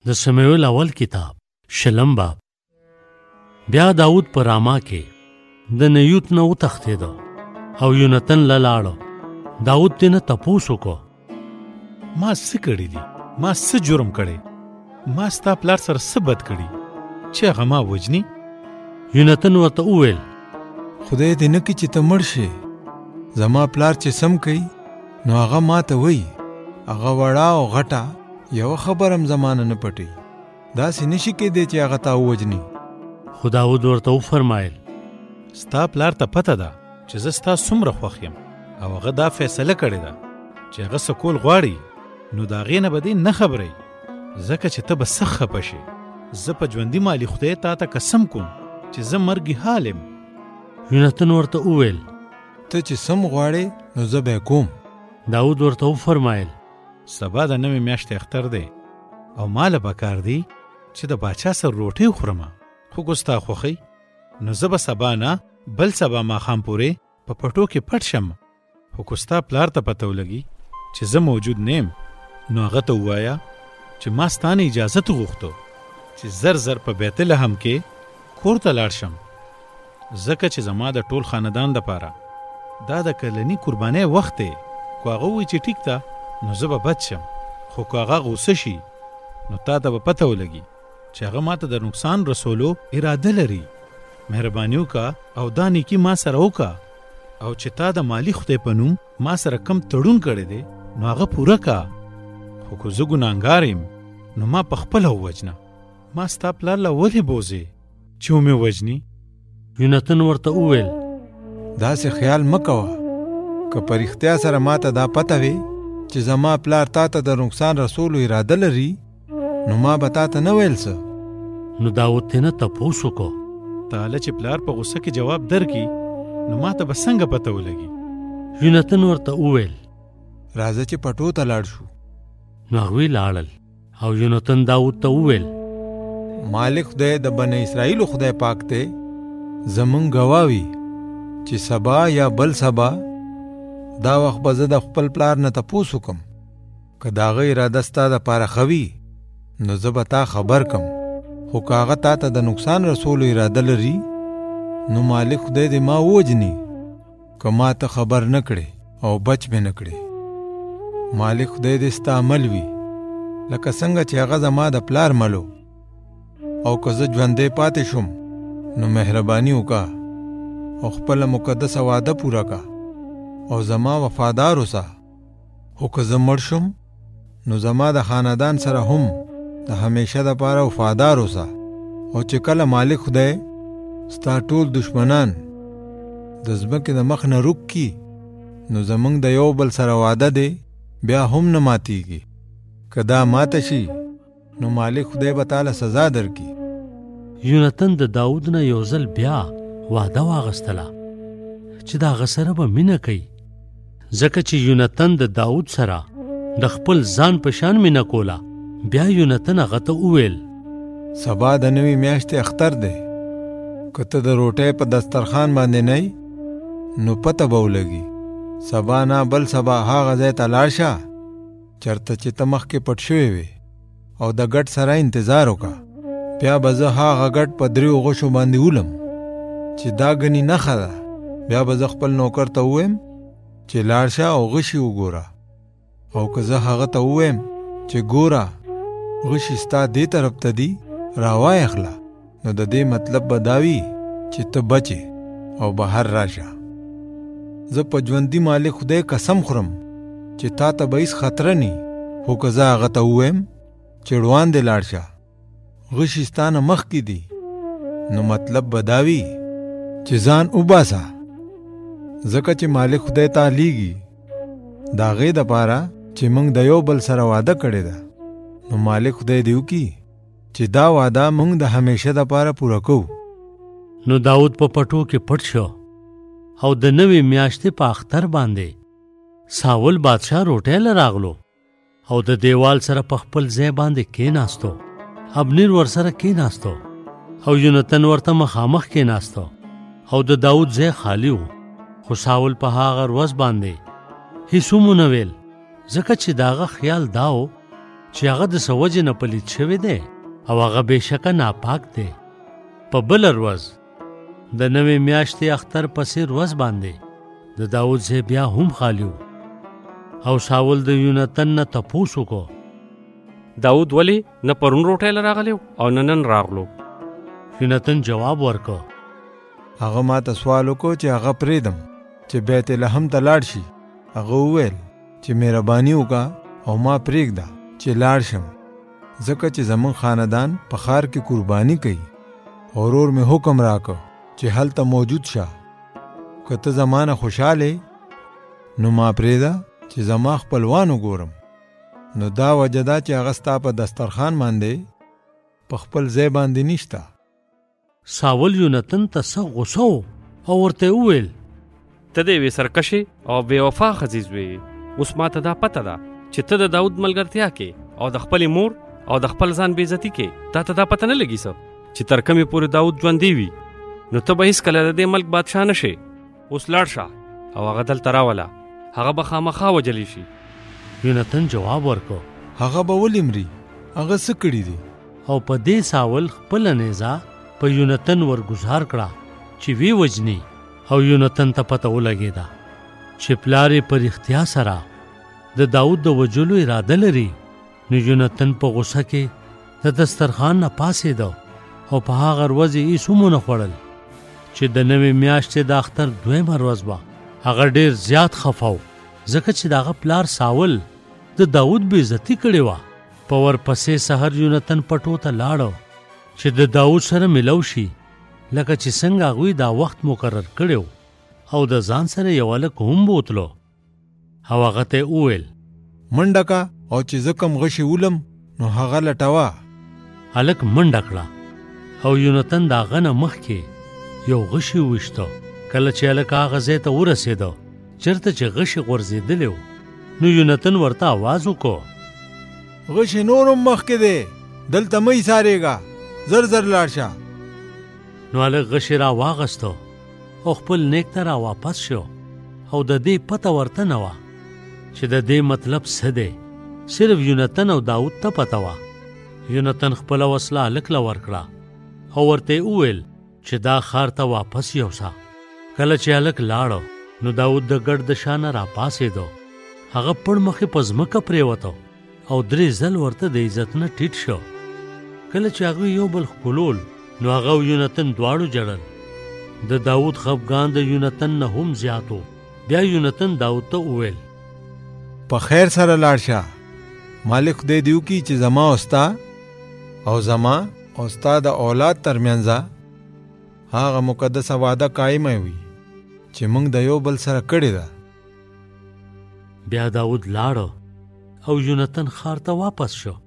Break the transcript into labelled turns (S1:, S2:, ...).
S1: د سمیویل اول کتاب شلم باب. بیا داود په راما کې د نیوت نه وتښتېده او یونتن له لاړه. داود ترې نه تپوس وکړو،
S2: ما څه کړي دي؟ ما څه جرم کړی؟ ما ستا پلار سره څه بد کړي چې هغه ما وجني؟
S1: یونتن ورته وویل،
S3: خدای دې نه کړي چې ته مړ شې. زما پلار چې سم کوي نو هغه ما ته وایي، هغه وړه او غټه یو خبر هم زمانه نه پټي. داسې نشي کېدی چې هغه تا ووجني.
S1: خو داود ورته وفرمایل،
S2: ستا پلار ته پته ده چې زه ستا څومره خوښ یم او هغه دا فیصله کړې ده چې هغه څه کول غواړي نو د هغې نه به دې نه خبروي، ځکه چې ته به سخت خفه شې. زه په ژوندي مالي خدای تا ته قسم کوم چې زه مرګي حال یم.
S1: یونتن ورته وویل،
S3: ته چې سم غواړې نو زه به کوم.
S1: داود ورته وفرمایل،
S2: سبا د نوې میاشتې اختر دی او ماله پکار دی چې د باچا سره روټۍ وخورم، خو که ستا خوښی نو زه به سبا نه بل سبا ماښام پورې په پټو کې پټ شم. خو که ستا پلار ته پته ولګي چې زه موجود نه یم نو هغه ته ووایه چې ما ستا نه اجازت وغوښتو چې زر زر په بیت لحم کې کور ته لاړ شم، ځکه چې زما د ټول خاندان دپاره دا د کلني قربانۍ وخت دی. که هغه ووایي چې ټیک ده نو زه به بد شم، خو که هغه غوسه شي نو تا ته به پته ولګي چې هغه ما ته د نقصان رسولو اراده لري. مهرباني وکړه او دا نیکي ما سره وکړه او چې تا د مالی خدای په نوم ما سره کم تړون کړی دی نو هغه پوره کړه. خو که زه ګناهګار یم نو ما پخپله ووجنه. ما ستا پلار له ولې بوځې چې ومې وجني؟
S1: یونتن ورته وویل،
S3: داسې خیال مه کوه. که په رښتیا سره ما ته دا پته وي چې زما پلار تا ته د نقصان رسولو اراده لري نو ما به تا ته نه ویل څه.
S1: نو داود ترې نه تپوس وکړو،
S2: تاله چې پلار په غوسه کې جواب درکړي نو ما ته به څنګه پته ولګي؟
S1: یونتن ورته وویل،
S3: راځه چې پټو ته لاړ شو.
S1: نو هغوی لاړل او یونتن داود ته وویل،
S3: مالک خدای د بنی اسرائیلو خدای پاک دی زمونږ ګواه وي چې سبا یا بل سبا دا وخت به زه د خپل پلار نه تپوس وکم. که د هغه اراده ستا دپاره ښه وي نو زه به تا خبر کم، خو که هغه تا ته د نقصان رسولو اراده لري نو مالک خدای دې ما ووجني که ما ته خبر نه کړې او بچ مې نه کړې. مالک خدای دې ستا عمل وي لکه څنګه چې هغه زما د پلار ملو. او که زه ژوندی پاتې شم نو مهرباني وکړه او خپله مقدسه وعده پوره کړه او زما وفادار اوسه. خو که زه مړ شم نو زما د خاندان سره هم د همیشه دپاره وفادار اوسه. او چې کله مالک خدای ستا ټول دشمنان د ځمکې د مخ نه روک کي نو زمونږ د یو بل سره وعده دی بیا هم نه ماتیږي. که دا ماته شي نو مالک خدای به تاله سزا درکړي.
S1: یونتن د داود نه یو ځل بیا وعده واغستله چې د هغه سره به مینه کوي، ځکه چې یونتن د داود سره د خپل ځان په شان مینه کوله. بیا یونتن هغه ته وویل،
S3: سبا د نوې میاشتې اختر دی. که ته د روټۍ په دسترخوان باندې نه یې نو پته به ولګي. سبا نه بل سبا هغه ځای ته لاړ شه چېرته چې ته مخکې پټ شوی وې او د ګټ سره انتظار وکړه. بیا به زه هغه ګټ په 3 غوښو باندې ولم چې دا ګنې نښه ده. بیا به زه خپل نوکر ته ووایم چې لاړ شه او غشي وګوره. او که زه هغه ته ووایم چې ګوره غشي ستا دې طرف ته دي راوای اخله نو د دې مطلب به دا وي چې ته بچې او بهر راشه. زه په ژوندي مالک خدای قسم خورم چې تا ته به هیڅ خطره نی. خو که زه هغه ته ووایم چې ړوان دې لاړ شه غشي ستا نه مخکې دي نو مطلب به دا وي چې ځان وباسه، ځکه چې مالک خدای ته لیږي د هغې دپاره چې موږ د یو بل سره وعده کړې ده. نو مالک خدای دې وکړي چې دا وعده موږ د همیشه دپاره پوره کوو.
S1: نو داود په پټو کې پټ شو او د نوې میاشتې په اختر باندې ساول بادشاه روټۍ له راغلو او د دیوال سره په خپل ځای باندې کېناستو. ابنیر ورسره کېناستو او یونتن ورته مخامخ کېناستو او د داود ځای خالی و. خو ساول په هغه ورځ باندې هیڅ هم ونه ویل، ځکه چې د هغه خیال دا و چې هغه د څه وجې نه پلید شوی دی او هغه بېشکه ناپاک دی. په بله ورځ د نوې میاشتې اختر پسې ورځ باندې د داود ځای بیا هم خالی و او شاول د یونتن نه تپوس وکړو
S4: داود ولې نه پرون روټۍ له راغلی او نه نن راغلو؟
S1: یونتن جواب ورکړ
S3: هغه ما ته سوال وکړو چې هغه پرېږدم چې بیت لحم ته لاړ شي. هغه وویل چې مهرباني وکړه او ما پرېږده چې لاړ شم، ځکه چې زمون خاندان په ښار کې قرباني کوي. ورور مې حکم راکړ چې هلته موجود شه. که ته زمانه خوشحاله نو ما پرېږده چې زما خپلوان وګورم. نو دا وجه ده چې هغه ستا په دسترخوان باندې په خپل ځای باندې نشته.
S1: ساول یونتن ته څه غوسه و او ورته وویل
S4: ته د یوې سرکشې او بې وفا ښځې زوی یې. اوس ما ته دا پته ده چې ته د داود ملګرتیا کې او د خپلې مور او د خپل ځان بېعزتي کې تا ته دا پته نه لګي څه چې تر کومې پورې داود ژوندی وي نو ته به هېڅکله د دې ملک بادشاه نه شې. اوس لاړ شه او هغه دلته راوله، هغه به خامخا وجلی شي.
S1: یونتن جواب ورکړ
S3: هغه به ولې مري؟ هغه څه کړي دي؟
S1: او په دې ساول خپله نیزه په یونتن ورګزار کړه چې وی وجني. او یونتن ته پته ولګېده چې پلار یې په رښتیا سره د داود د وجلو اراده لري. نو یونتن په غوسه کې د دسترخوان نه پاسېده او په هغه ورځ یې هېڅ هم ونه خوړل چې د نوې میاشتې د اختر دویمه ورځ وه. هغه ډېر زیات خفه و ځکه چې د هغه پلار ساول د داود بېعزتي کړې وه. په ورپسې سحر یونتن پټو ته لاړو چې د داود سره ملو شي لکه چې څنګه هغوی دا وخت مقرر کړی او د ځان سره یو هلک هم بوتلو او هغه ته وویل
S3: منډه کا او چې زه کوم غشي ولم نو هغه لټوه.
S1: هلک منډه کړه او یونتن د هغه نه مخکې یو غشي وویشته. کله چې هلک هغه ځای ته ورسېده چېرته چې غشي غورځېدلی و نو یونتن ورته آواز وکړو
S3: غشي نور هم مخکې دی، دلته مه ایسارېږه، زر زر لاړ شه.
S1: نو هلک غشي را واغستو او خپل نیک ته را واپس شو او د دې پته ورته نه وه چې د دې مطلب څه دی. صرف یونتن او داود ته پته وه. یونتن خپله وسله هلک له ورکړه او ورته وویل چې دا ښار ته واپس یوسه. کله چې هلک لاړو نو داود د ګډ د شا نه راپاسېدو. هغه پړ مخې په ځمکه پرېوتو او 3 ځل ورته د عزت نه ټیټ شو. کله چې هغوی یو بل ښکلول نو هغه او یونتن دواړو ژړل. د داود خفګان د یونتن نه هم زیات و. بیا یونتن داود ته وویل
S3: په خیر سره لاړ شه. مالک خدای دې وکړي چې زما او ستا او زما او ستا د اولاد ترمنځه هغه مقدسه وعده قایمه وي چې موږ د یو بل سره کړې ده.
S1: بیا داود لاړو او یونتن ښار ته واپس شو.